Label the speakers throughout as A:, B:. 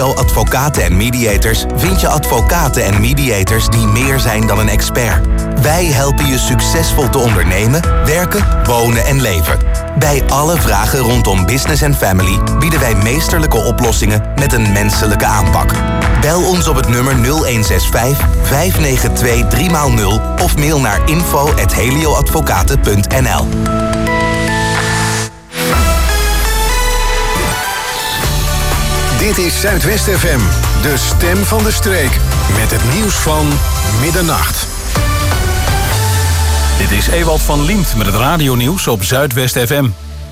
A: Helio Advocaten en Mediators vind je advocaten en mediators die meer zijn dan een expert. Wij helpen je succesvol te ondernemen, werken, wonen en leven. Bij alle vragen rondom business en family bieden wij meesterlijke oplossingen met een menselijke aanpak. Bel ons op het nummer 0165 592 3x0 of mail naar info@helioadvocaten.nl.
B: Dit is Zuidwest FM, de stem van de streek. Met het nieuws van middernacht.
C: Dit is Ewald van Liemt met het radionieuws op Zuidwest FM.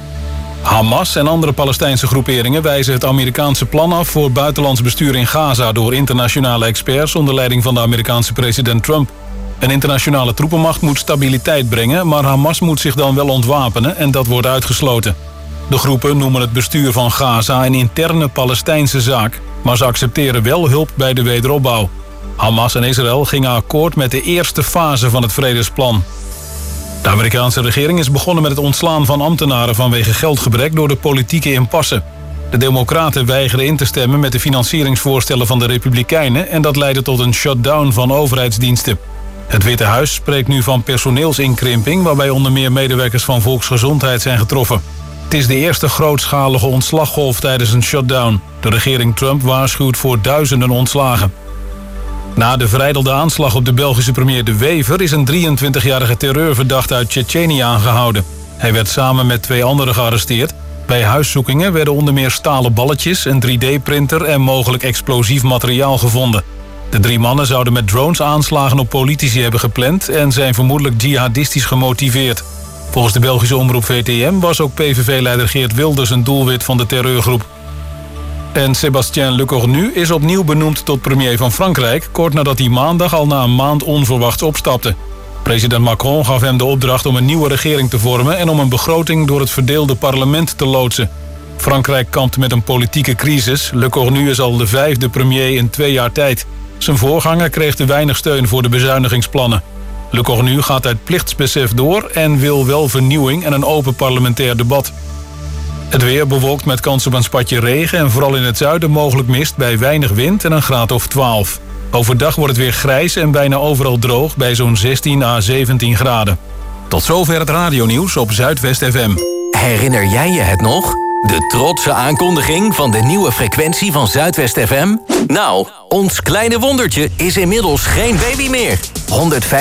C: Hamas en andere Palestijnse groeperingen wijzen het Amerikaanse plan af voor buitenlands bestuur in Gaza door internationale experts onder leiding van de Amerikaanse president Trump. Een internationale troepenmacht moet stabiliteit brengen, maar Hamas moet zich dan wel ontwapenen en dat wordt uitgesloten. De groepen noemen het bestuur van Gaza een interne Palestijnse zaak, maar ze accepteren wel hulp bij de wederopbouw. Hamas en Israël gingen akkoord met de eerste fase van het vredesplan. De Amerikaanse regering is begonnen met het ontslaan van ambtenaren vanwege geldgebrek door de politieke impasse. De Democraten weigeren in te stemmen met de financieringsvoorstellen van de Republikeinen en dat leidde tot een shutdown van overheidsdiensten. Het Witte Huis spreekt nu van personeelsinkrimping, waarbij onder meer medewerkers van volksgezondheid zijn getroffen. Het is de eerste grootschalige ontslaggolf tijdens een shutdown. De regering Trump waarschuwt voor duizenden ontslagen. Na de verijdelde aanslag op de Belgische premier De Wever is een 23-jarige terreurverdachte uit Tsjetsjenië aangehouden. Hij werd samen met 2 anderen gearresteerd. Bij huiszoekingen werden onder meer stalen balletjes, een 3D-printer en mogelijk explosief materiaal gevonden. De 3 mannen zouden met drones aanslagen op politici hebben gepland en zijn vermoedelijk jihadistisch gemotiveerd. Volgens de Belgische omroep VTM was ook PVV-leider Geert Wilders een doelwit van de terreurgroep. En Sébastien Lecornu is opnieuw benoemd tot premier van Frankrijk, kort nadat hij maandag al na een maand onverwachts opstapte. President Macron gaf hem de opdracht om een nieuwe regering te vormen en om een begroting door het verdeelde parlement te loodsen. Frankrijk kampt met een politieke crisis. Lecornu is al de 5e premier in 2 jaar tijd. Zijn voorganger kreeg te weinig steun voor de bezuinigingsplannen. Lecornu gaat uit plichtsbesef door en wil wel vernieuwing en een open parlementair debat. Het weer bewolkt met kans op een spatje regen en vooral in het zuiden mogelijk mist bij weinig wind en een graad of 12. Overdag wordt het weer grijs en bijna overal droog bij zo'n 16 à 17 graden. Tot zover het radionieuws op Zuidwest FM.
D: Herinner jij je het nog? De trotse aankondiging van de nieuwe frequentie van Zuidwest FM? Nou, ons kleine wondertje is inmiddels geen baby meer. 105.7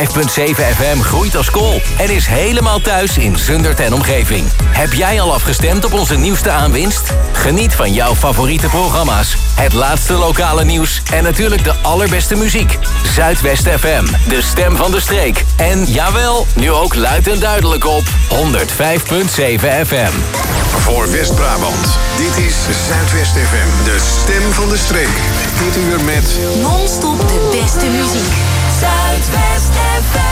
D: FM groeit als kool en is helemaal thuis in Zundert en omgeving. Heb jij al afgestemd op onze nieuwste aanwinst? Geniet van jouw favoriete programma's, het laatste lokale nieuws en natuurlijk de allerbeste muziek. Zuidwest FM, de stem van de streek. En jawel, nu ook luid en duidelijk op 105.7 FM.
B: Voor West-Brabant, dit is Zuidwest FM, de stem van de streek. Dit uur met
E: non-stop de beste muziek. Zuidwest FM.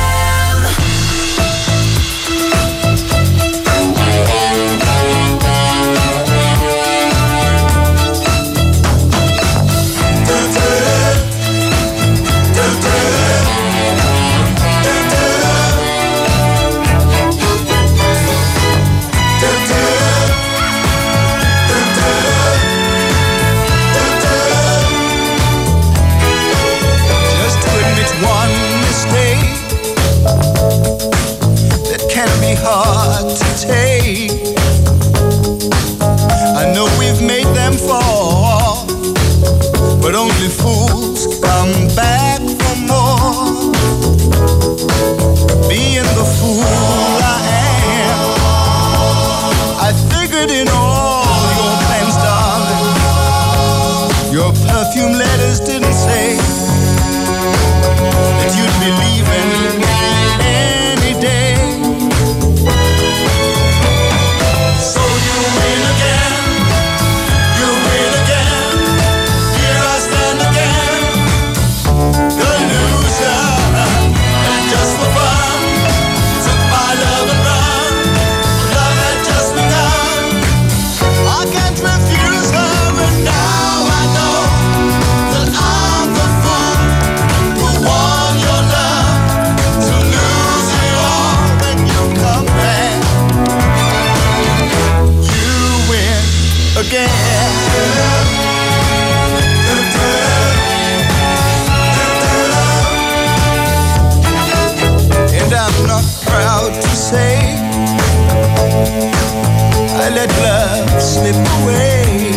F: slip away.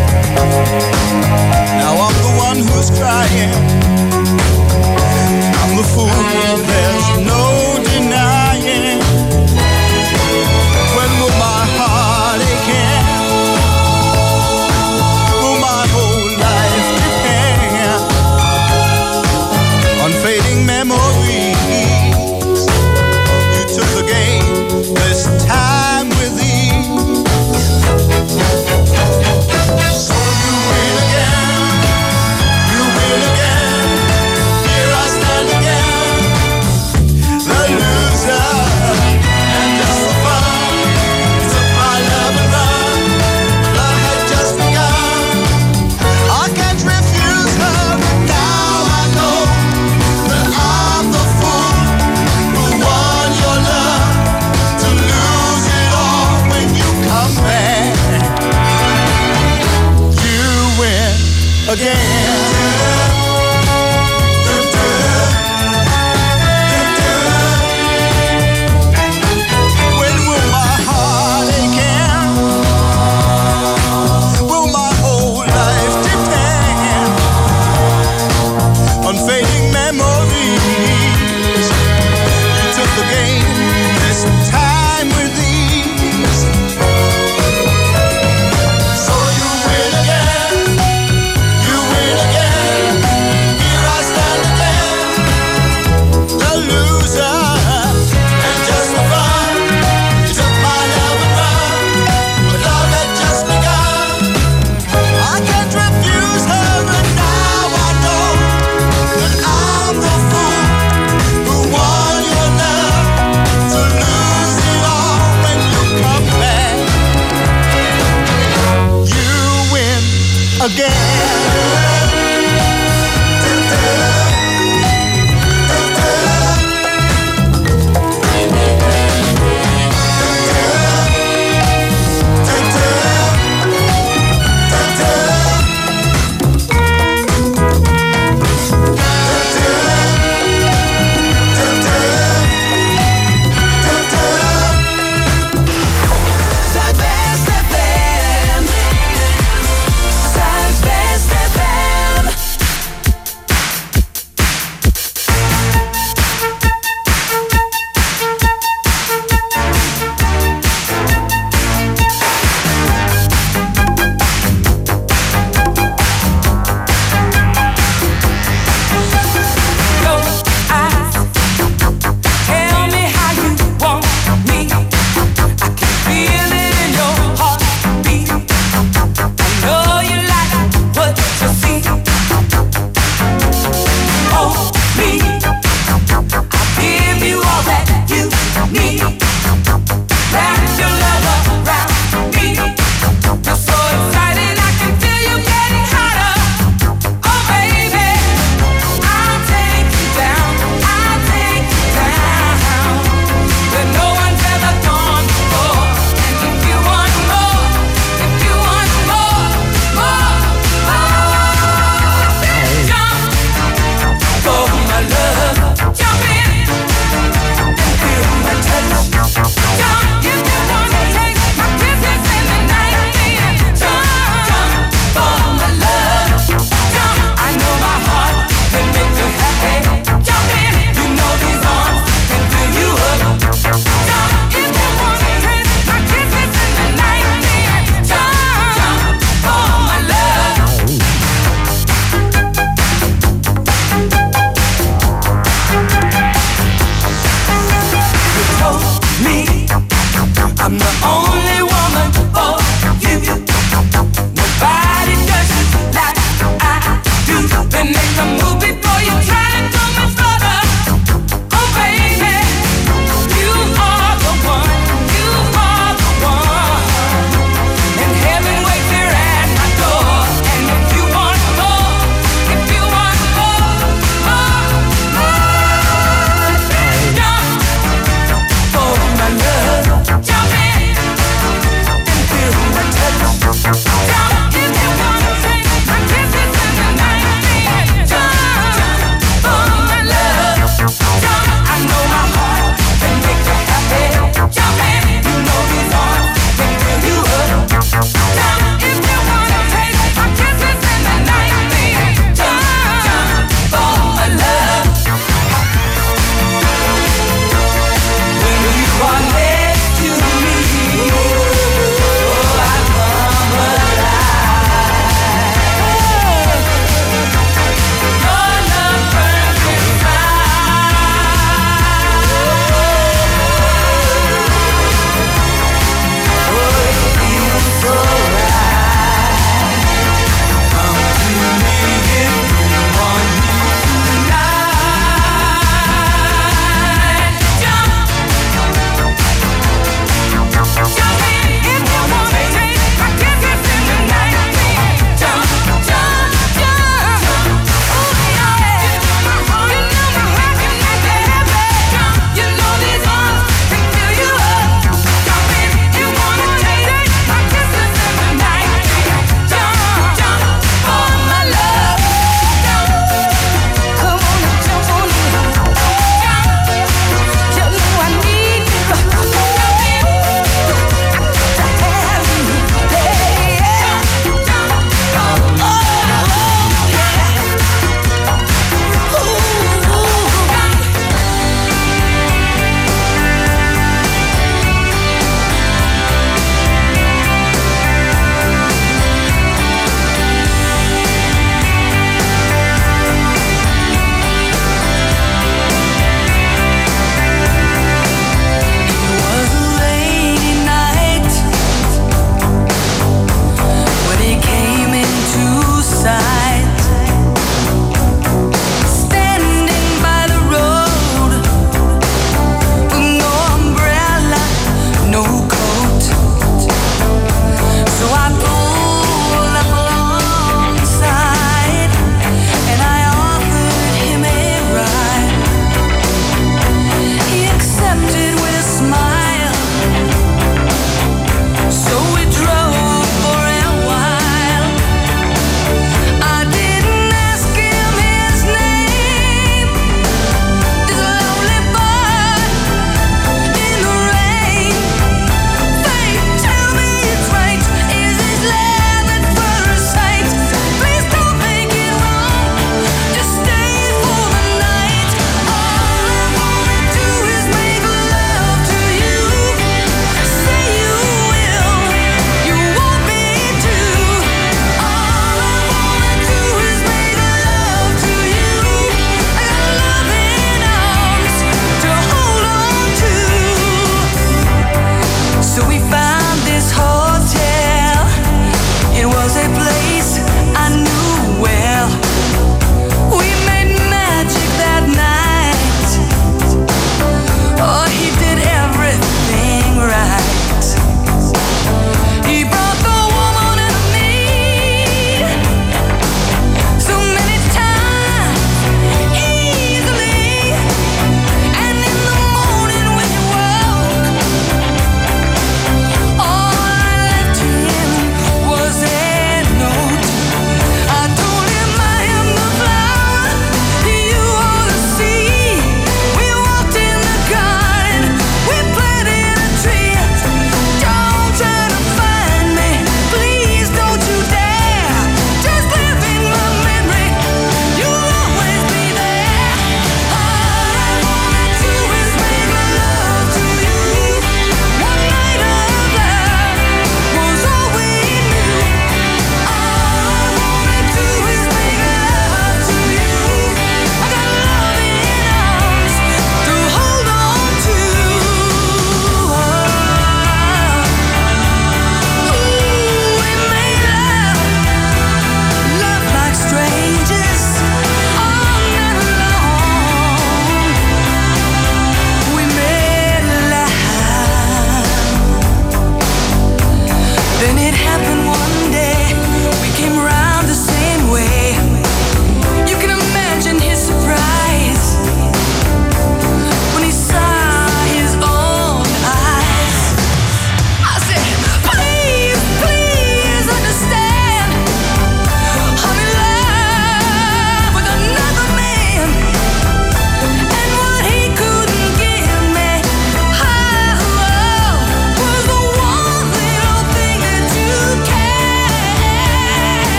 F: Now I'm the one who's crying. I'm the fool, there's no denying. When will my heart again? Will my whole life depend on fading memories? You took the game this time with ease.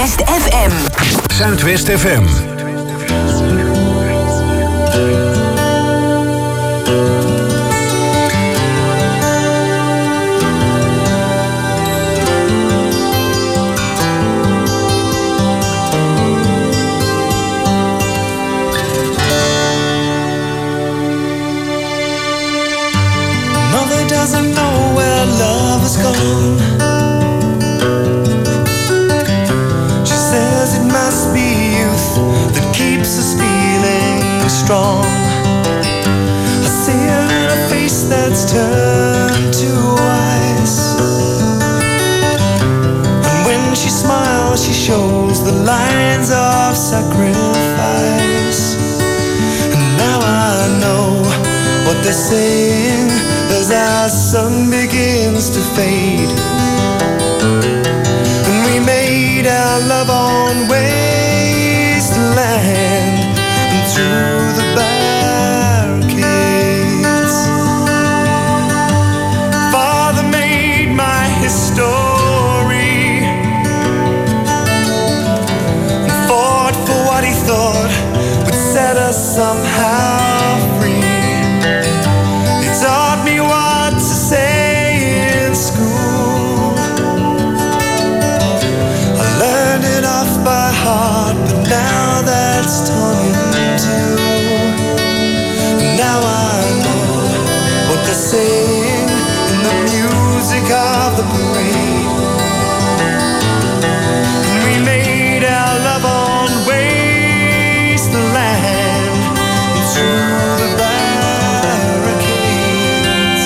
E: Zuidwest FM.
B: Zuidwest FM.
G: Mother doesn't know where love has gone. Must be youth that keeps us feeling strong. I see her in a face that's turned to ice, and when she smiles she shows the lines of sacrifice. And now I know what they're saying as our sun begins to fade. Our love on wasteland and through the barricades. Father made my history and fought for what he thought would set us somehow free. He taught me what to say in school. Learned it off by heart, but now that's torn in two. Now I know what they're saying in the music of the parade. And we made our love on wasteland and through the barricades.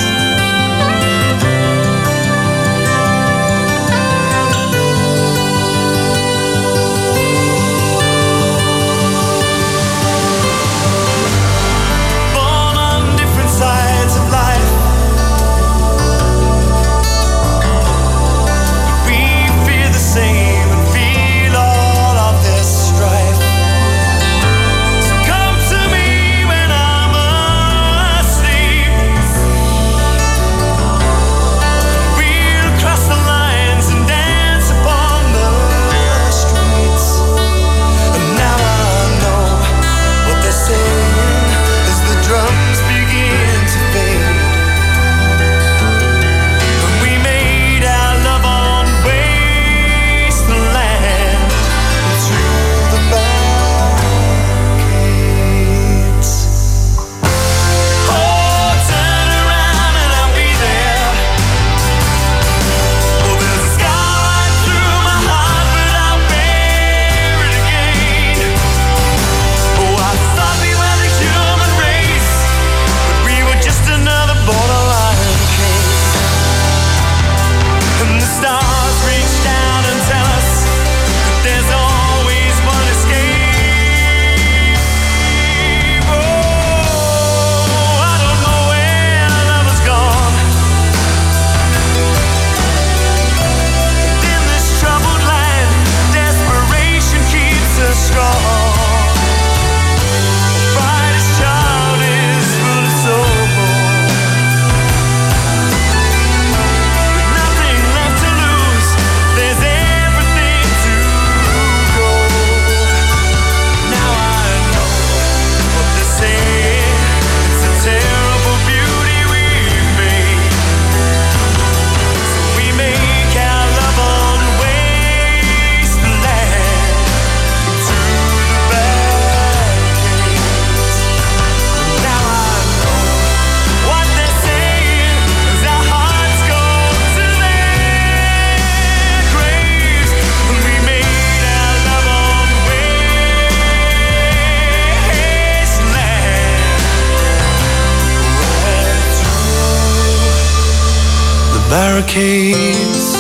G: Barricades.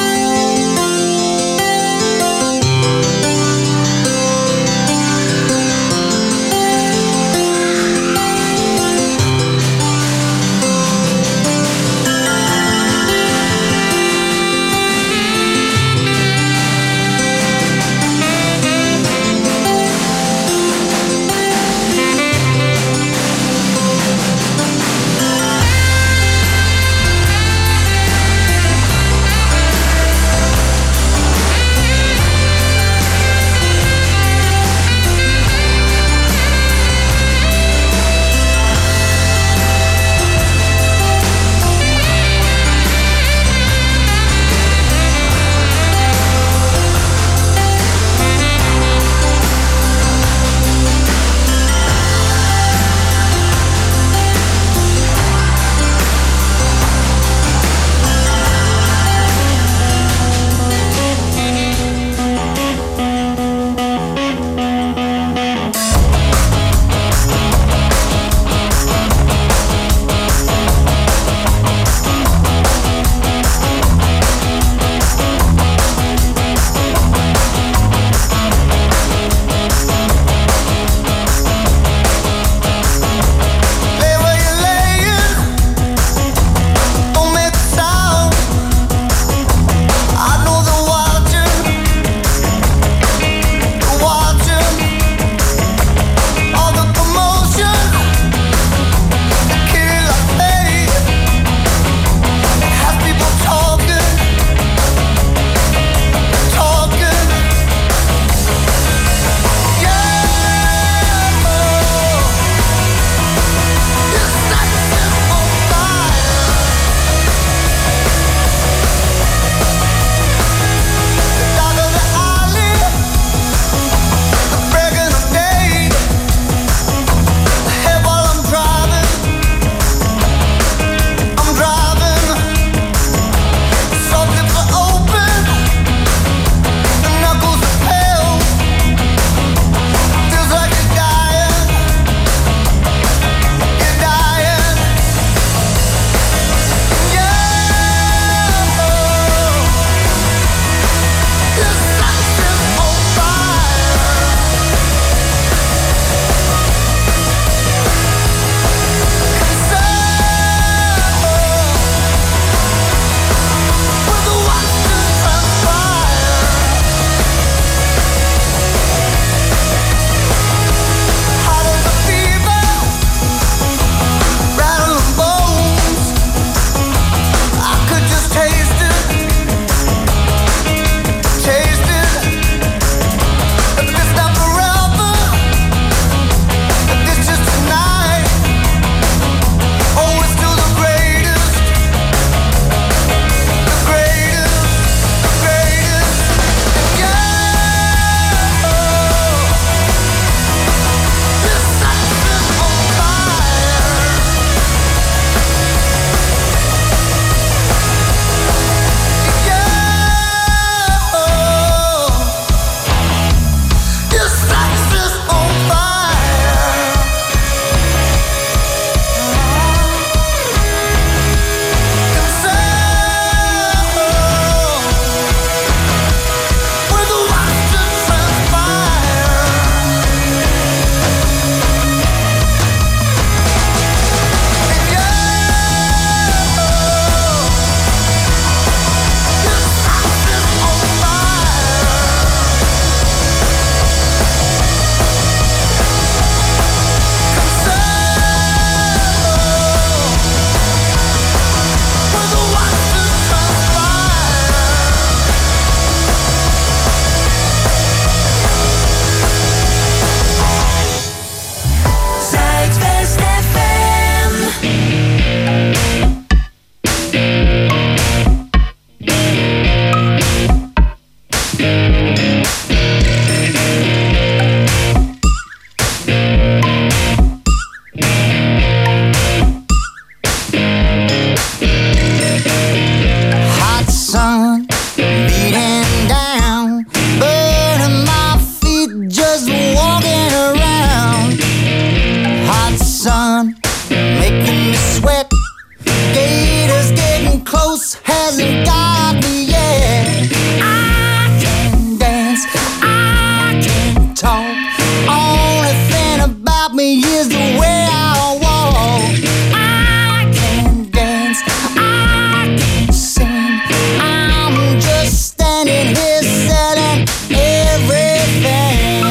G: making me sweat. Gators getting close, hasn't got me yet. I can dance, I can talk. Only thing about me is the way I walk. I can dance, I can sing. I'm just standing here selling everything.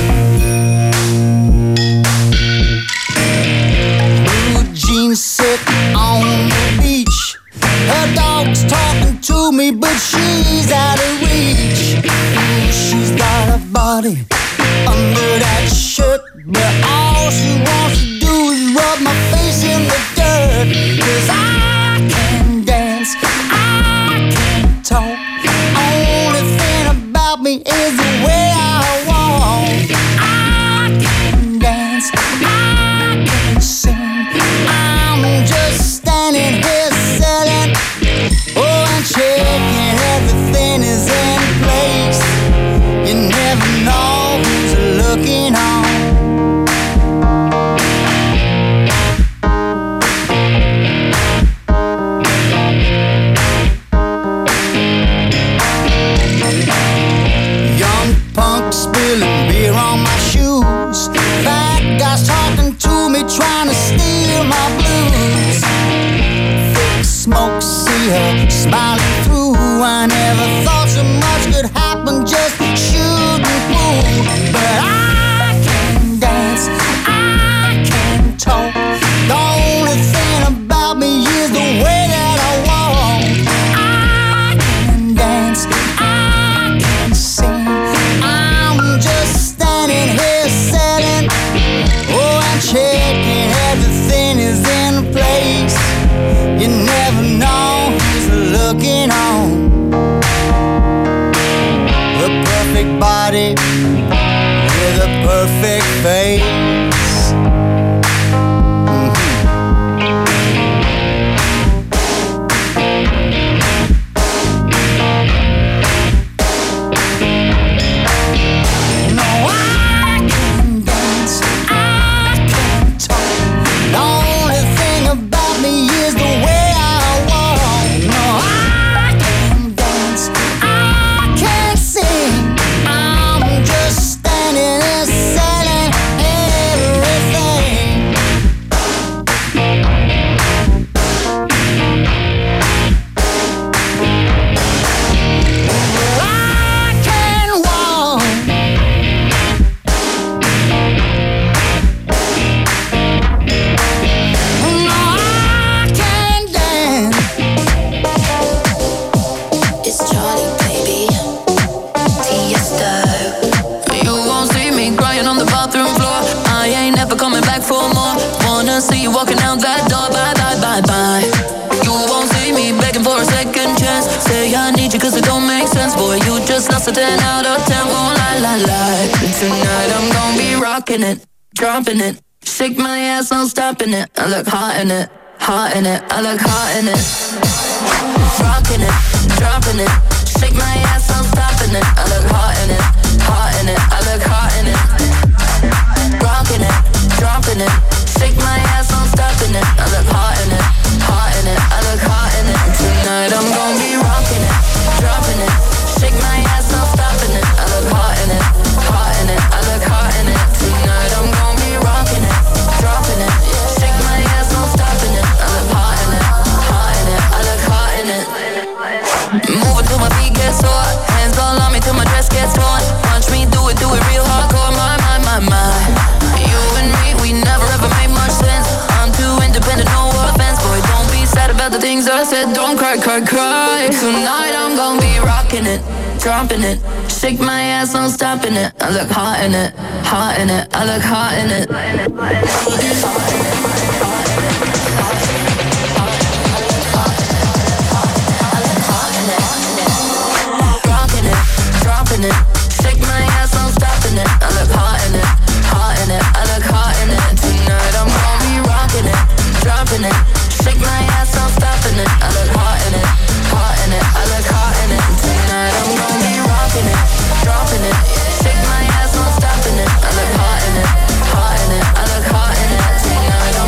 G: Blue jeans sit on the beach. Her dog's talking to me, but she's out of reach. She's got a body under that shirt, but all she wants to do is rub my face in the dirt. 'Cause I can dance, I can talk. Only thing about me is the way I walk. I can dance, I can sing. I'm just standing here selling, oh, and checking everything is in place. You never know who's looking on. Young punk spilling beer on my shoes. Fat guys talking to me, trying to steal my blues. Thick smoke, see her smiling through. I never thought so much could happen, just shooting pool. But I can dance, I can talk. The only thing about me is the way that I walk. I can dance, I can sing. I'm just standing here selling, oh, and checking everything is in place. You never know who's looking on. A perfect body with a perfect face. No, I can dance, I can talk. The only thing about me is the way I walk. No, I can dance, I can sing. I'm just standing there selling everything. I can walk. No, I can dance.
E: It's Charlie, baby. Tiesto.
H: You won't see me crying on the bathroom floor. I ain't never coming back for more. Wanna see you walking out that door. Bye, bye, bye, bye. You won't see me begging for a second chance. Say I need you 'cause it don't make sense. Boy, you just lost a 10 out of 10. Won't lie. Tonight I'm gonna be rocking it, dropping it. Shake my ass, no stopping it. I look hot in it, hot in it. I look hot in it. Rocking it, dropping it. Shake my ass, no stopping it. I look hot in it, hot in it. I look hot in it. Rocking it, dropping it. Shake my ass, no stopping it. I look hot in it, hot in it. I look hot in it. Tonight I'm gonna be rocking it, dropping it. Shake my ass, no stopping it. I look hot in it, hot in it. I look hot in it. Tonight I'm gonna be rocking it, dropping it. Shake my ass, no stopping it. I look hot in it, hot in it. I look hot in it. Moving till my feet get sore. Hands all on me till my dress gets torn. Watch me do it real hardcore. My. You and me, we never ever made much sense. I'm too independent, no offense. Boy, don't be sad about the things I said. Don't cry. Tonight I'm gonna be rocking it, dropping it. Shake my ass, no stopping it. I look hot in it, hot in it. I look hot in it. Rocking it, dropping it. Shake my ass, no stopping it. I look hot in it, hot in it. I look hot in it. Tonight I'm gonna be rocking it, dropping it. Shake my ass, no stopping it. I look hot in it, hot in it. I look hot in it. Tonight I'm gonna be rocking it, dropping it. Shake my ass, no stopping it. I look hot in it, hot in it. I look hot in it. Tonight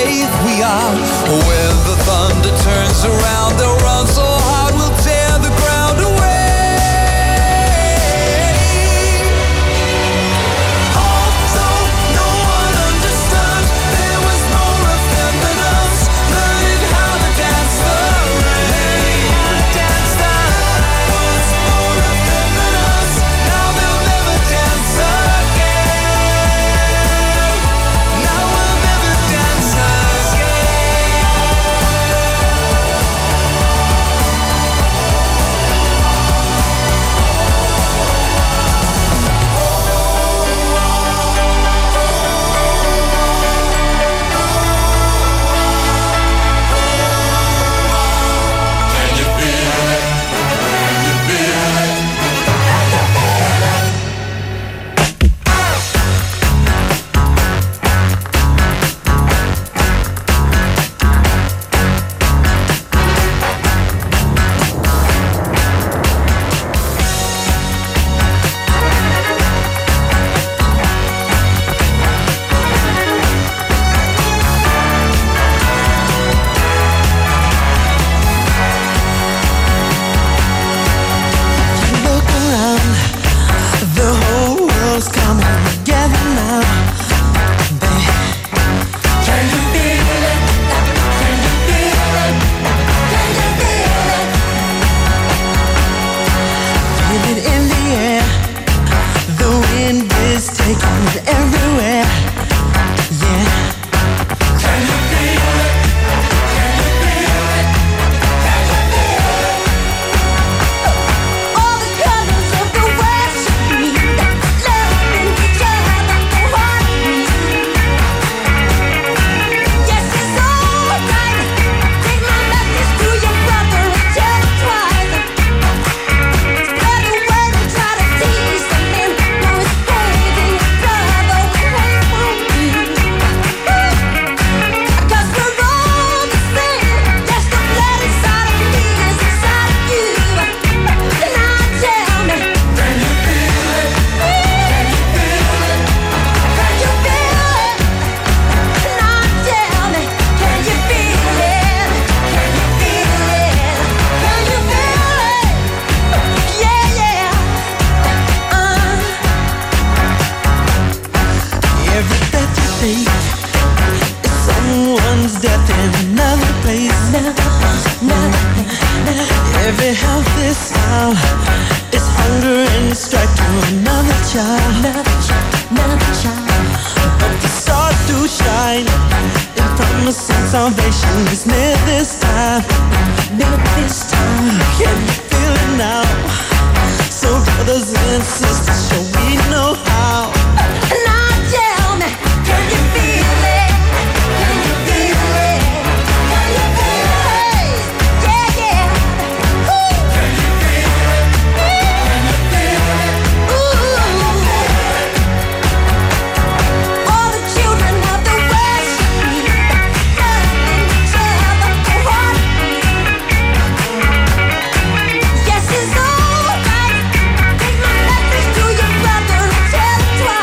G: faith we are. When the thunder turns around, they'll run so hard we'll tear the ground away. Although no one understood, there was more of them than us, learning how to dance the rain. Dance the rain. Was more of them than us, now they'll never dance again. Now we'll never dance
I: Every healthy smile is hunger and strife to another child. But the stars do shine in promising salvation is near this time. Can you feel it now? So brothers and sisters, shall we know how?
E: Now tell me, can you feel it? Can you feel it? Can you feel it? Yeah, yeah. Woo. Can you feel it? Can you feel it? Ooh. All the children of the West should be loving each other for what? Yes, it's all right. Take my message to your brother and tell him twice.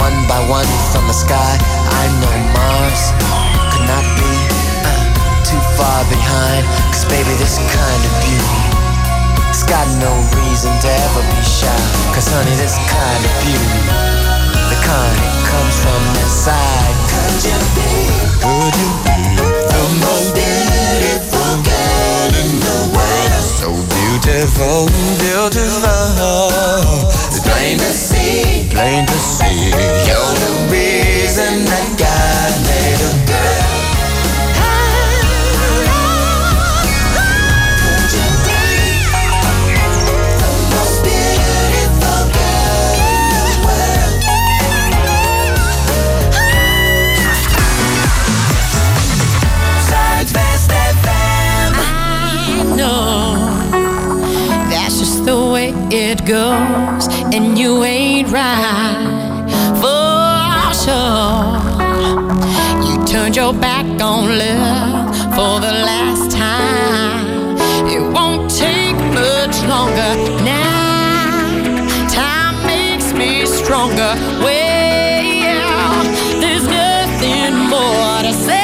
J: one by one from the sky. I know Mars could not be too far behind. 'Cause baby, this kind of beauty, it's got no reason to ever be shy. 'Cause honey, this kind of beauty, the kind that comes from inside. Could you be the most beautiful girl in the world? So beautiful, beautiful. It's plain to see, plain to see. You're the reason that God made a girl.
K: The way it goes, and you ain't right for sure. You turned your back on love for the last time. It won't take much longer now. Time makes me stronger. Well, there's nothing more to say.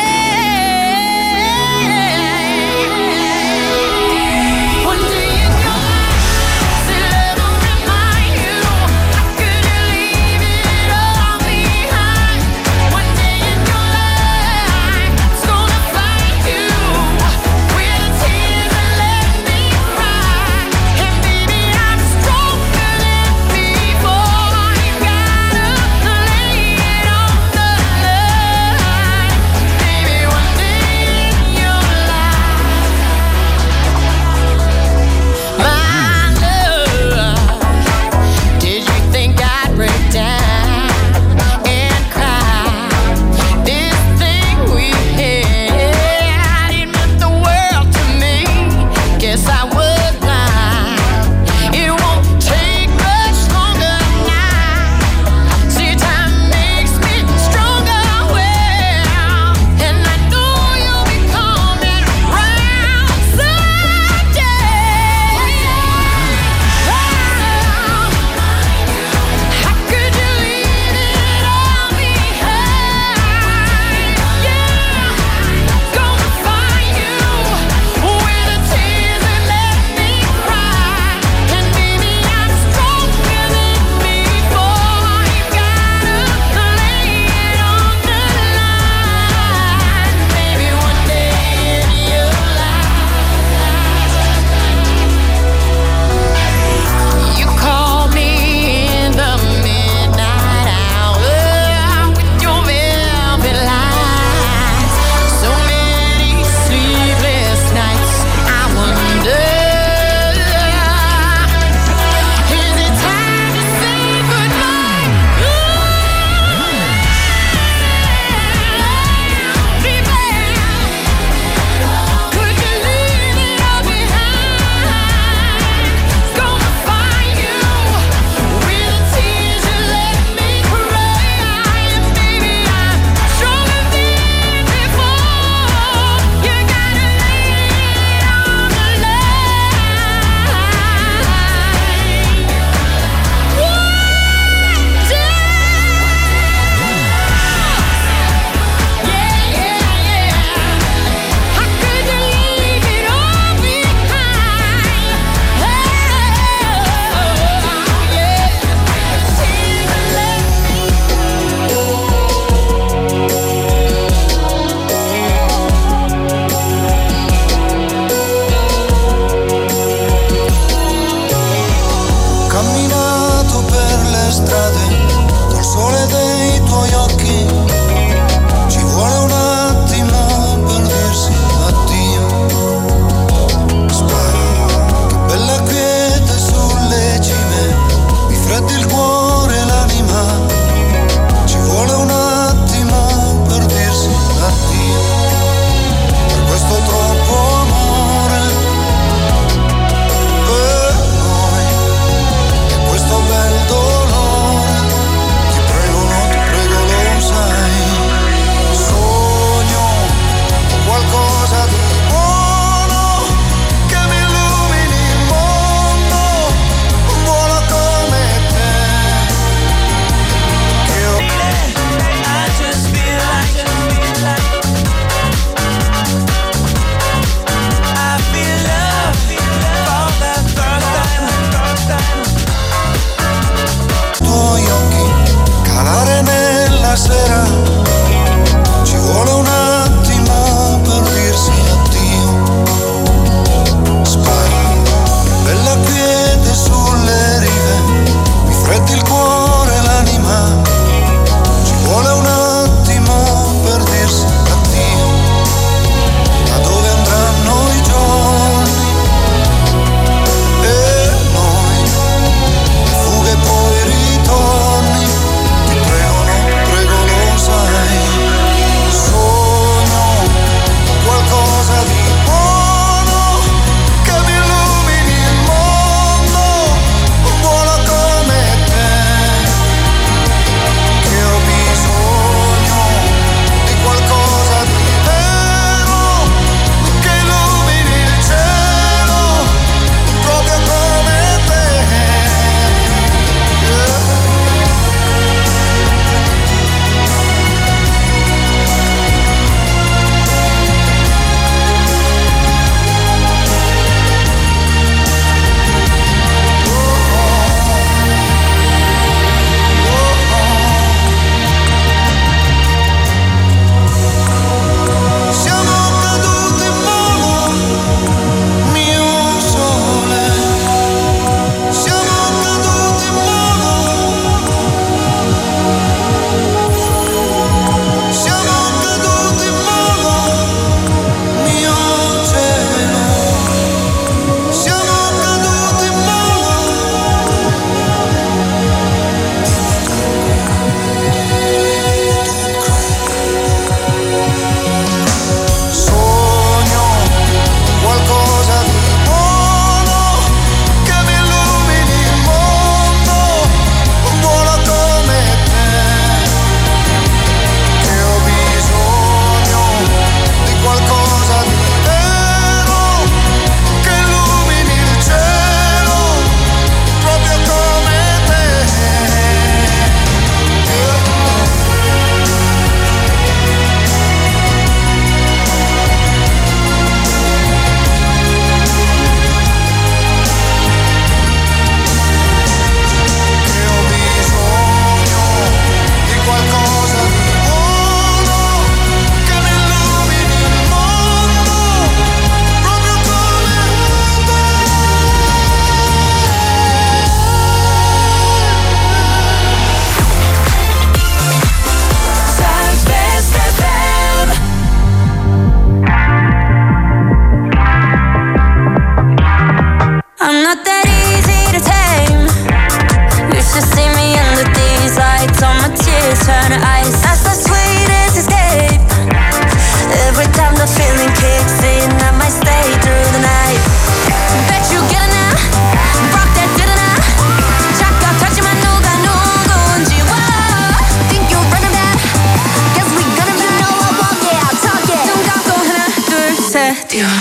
E: ice. That's the sweetest escape. Every time the feeling kicks in, I might stay through the night. Bet you get it now. Rock that did it now. 잠깐 터지만 누가 누군지. Whoa. Think you're running that? Guess we gonna be. You know I walk it, I'll talk it. 눈 감고 하나 둘 셋.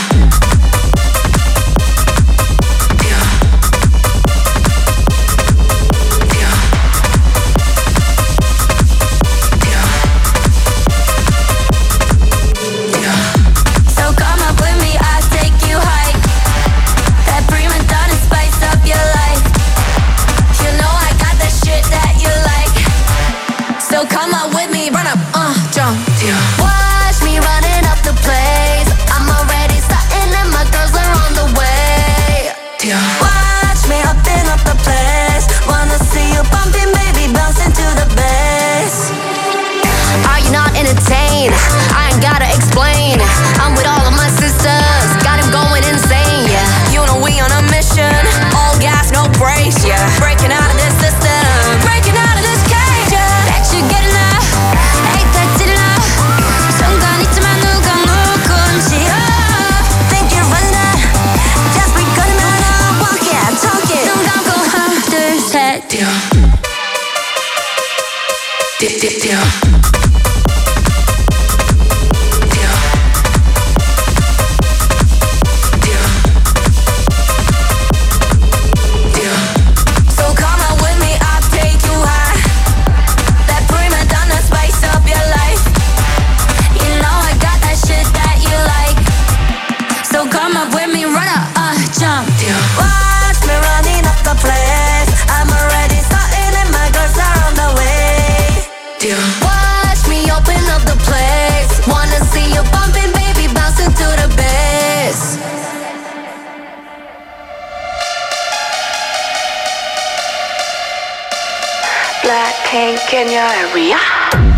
E: Watch me running up the place. I'm already starting and my girls are on the way. Watch me hopping up the place. Wanna see you bumping, baby, bouncing to the bass. Are you not entertained? I ain't gotta explain. I'm with all of my sisters, got him going insane, yeah. You know we on a mission, all gas, no brakes, yeah. Breaking out of this system, breaking out of this cage, yeah. Bet you get enough, ain't that did enough. 순간 있지만 누가 누군지. Think you're running out, just be gonna know. Walk it, talk it. 눈 감고 하나 둘 셋. Watch me open up the place. Wanna see you bumping, baby, bouncing to the bass. Blackpink in your area.